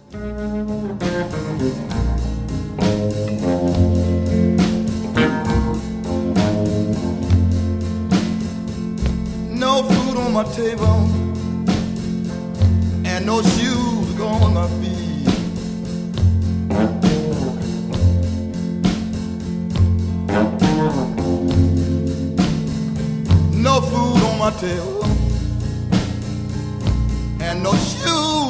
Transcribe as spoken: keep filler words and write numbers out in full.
No food on my table and no shoes on my feet. No food on my table and no shoes